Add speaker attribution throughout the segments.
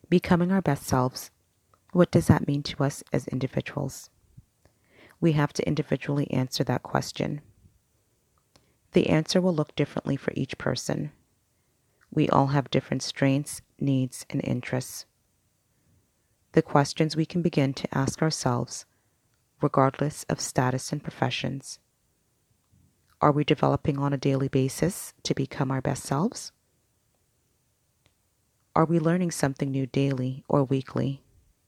Speaker 1: Becoming our best selves, what does that mean to us as individuals? We have to individually answer that question. The answer will look differently for each person. We all have different strengths, needs, and interests. The questions we can begin to ask ourselves, regardless of status and professions. Are we developing on a daily basis to become our best selves? Are we learning something new daily or weekly?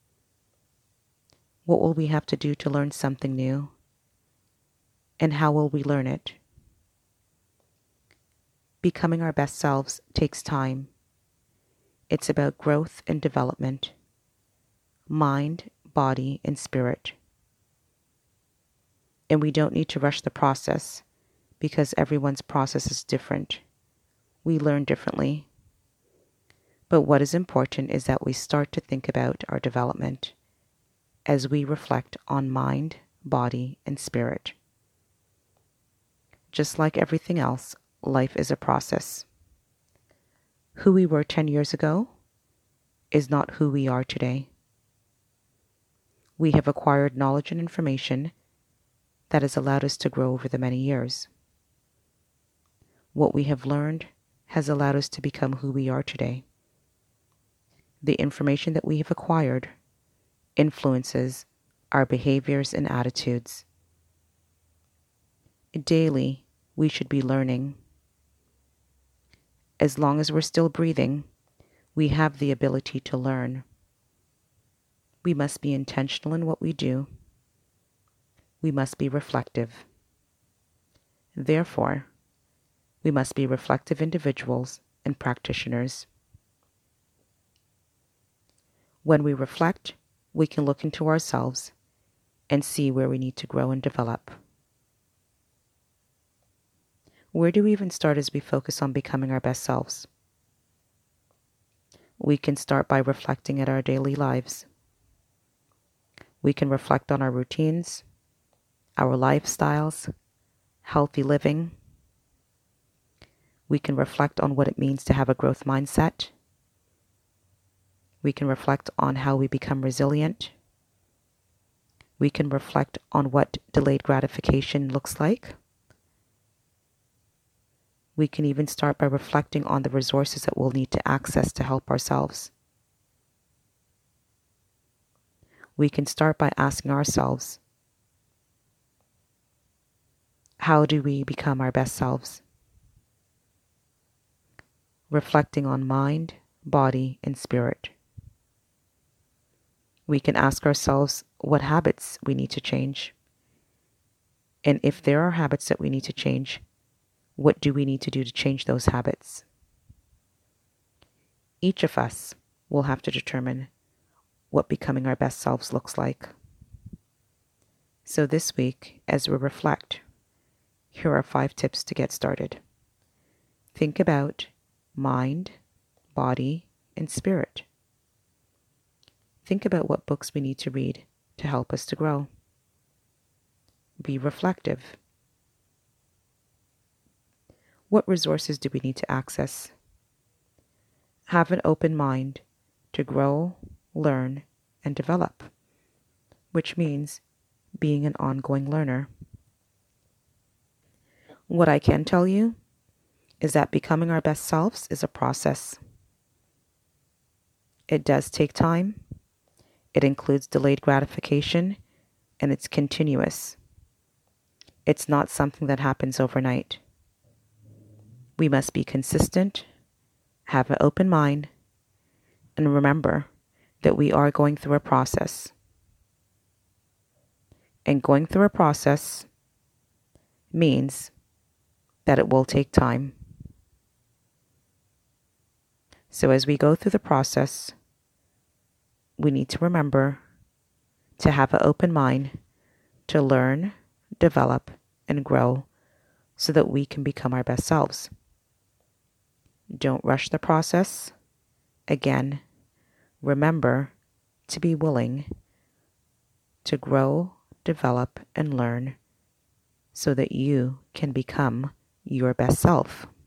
Speaker 1: What will we have to do to learn something new? And how will we learn it? Becoming our best selves takes time. It's about growth and development, mind, body, and spirit. And we don't need to rush the process because everyone's process is different. We learn differently. But what is important is that we start to think about our development as we reflect on mind, body, and spirit. Just like everything else, life is a process. Who we were 10 years ago is not who we are today. We have acquired knowledge and information that has allowed us to grow over the many years. What we have learned has allowed us to become who we are today. The information that we have acquired influences our behaviors and attitudes. Daily, we should be learning. As long as we're still breathing, we have the ability to learn. We must be intentional in what we do. We must be reflective. Therefore, we must be reflective individuals and practitioners. When we reflect, we can look into ourselves and see where we need to grow and develop. Where do we even start as we focus on becoming our best selves? We can start by reflecting at our daily lives. We can reflect on our routines, our lifestyles, healthy living. We can reflect on what it means to have a growth mindset. We can reflect on how we become resilient. We can reflect on what delayed gratification looks like. We can even start by reflecting on the resources that we'll need to access to help ourselves. We can start by asking ourselves, how do we become our best selves? Reflecting on mind, body, and spirit. We can ask ourselves what habits we need to change. And if there are habits that we need to change, what do we need to do to change those habits? Each of us will have to determine what becoming our best selves looks like. So this week, as we reflect, here are 5 tips to get started. Think about mind, body, and spirit. Think about what books we need to read to help us to grow. Be reflective. What resources do we need to access? Have an open mind to grow, learn, and develop, which means being an ongoing learner. What I can tell you is that becoming our best selves is a process. It does take time. It includes delayed gratification, and it's continuous. It's not something that happens overnight. We must be consistent, have an open mind, and remember that we are going through a process. And going through a process means that it will take time. So as we go through the process, we need to remember to have an open mind to learn, develop, and grow so that we can become our best selves. Don't rush the process. Again, remember to be willing to grow, develop, and learn so that you can become your best self.